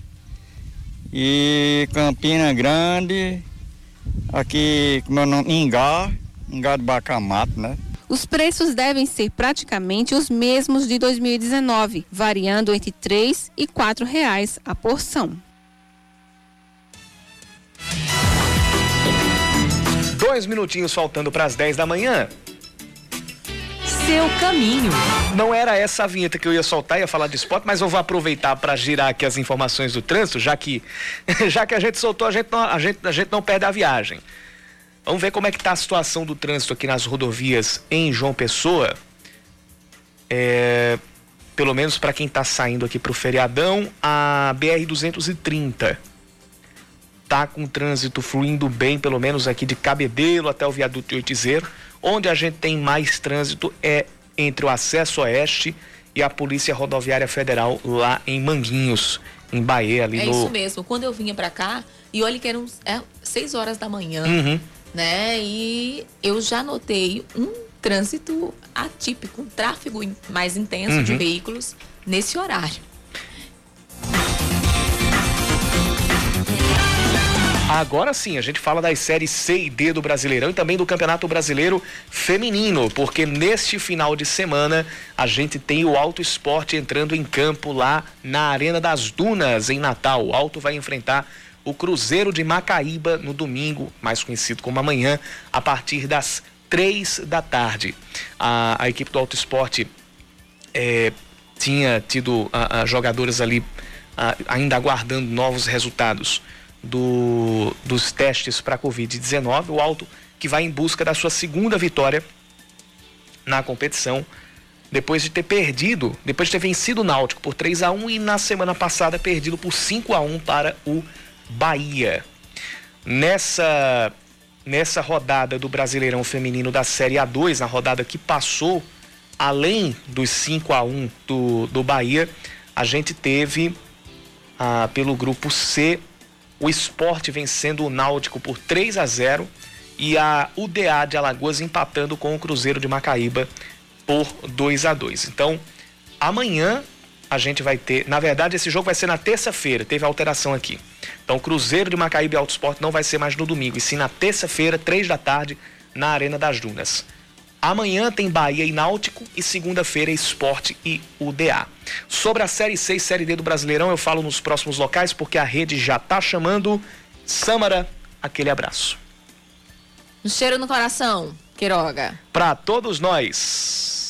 e Campina Grande, aqui, como é o nome, Ingá, Ingá do Bacamato, né? Os preços devem ser praticamente os mesmos de dois mil e dezenove, variando entre três e quatro reais a porção. Dois minutinhos faltando para as dez da manhã. Seu caminho. Não era essa a vinheta que eu ia soltar, ia falar de esporte, mas eu vou aproveitar para girar aqui as informações do trânsito, já que, já que a gente soltou, a gente, não, a, gente, a gente não perde a viagem. Vamos ver como é que está a situação do trânsito aqui nas rodovias em João Pessoa. É, pelo menos para quem está saindo aqui para o feriadão, a B R duzentos e trinta está com o trânsito fluindo bem, pelo menos aqui de Cabedelo até o viaduto de Oitizeiro. Onde a gente tem mais trânsito é entre o acesso oeste e a Polícia Rodoviária Federal lá em Manguinhos, em Bahia, ali é no... É isso mesmo. Quando eu vinha pra cá, e olha que eram é, seis horas da manhã, uhum. né? E eu já notei um trânsito atípico, um tráfego mais intenso uhum. de veículos nesse horário. Agora sim, a gente fala das séries C e D do Brasileirão e também do Campeonato Brasileiro Feminino, porque neste final de semana a gente tem o Alto Esporte entrando em campo lá na Arena das Dunas, em Natal. O Alto vai enfrentar o Cruzeiro de Macaíba no domingo, mais conhecido como amanhã, a partir das três da tarde. A, a equipe do Alto Esporte é, tinha tido a, a jogadoras ali a, ainda aguardando novos resultados Do, dos testes para covid dezenove, o Alto que vai em busca da sua segunda vitória na competição, depois de ter perdido, depois de ter vencido o Náutico por três a um e na semana passada perdido por cinco a um para o Bahia. Nessa, nessa rodada do Brasileirão Feminino da Série A dois, na rodada que passou, além dos cinco a um do, do Bahia, a gente teve ah, pelo grupo C o Sport vencendo o Náutico por três a zero e a U D A de Alagoas empatando com o Cruzeiro de Macaíba por dois a dois. Então, amanhã a gente vai ter, na verdade esse jogo vai ser na terça-feira, teve alteração aqui. Então, o Cruzeiro de Macaíba e Alto Esporte não vai ser mais no domingo, e sim na terça-feira, três da tarde, na Arena das Dunas. Amanhã tem Bahia e Náutico e segunda-feira Esporte e U D A. Sobre a Série C e Série D do Brasileirão, eu falo nos próximos locais, porque a rede já está chamando. Sâmara, aquele abraço. Um cheiro no coração, Queiroga. Para todos nós.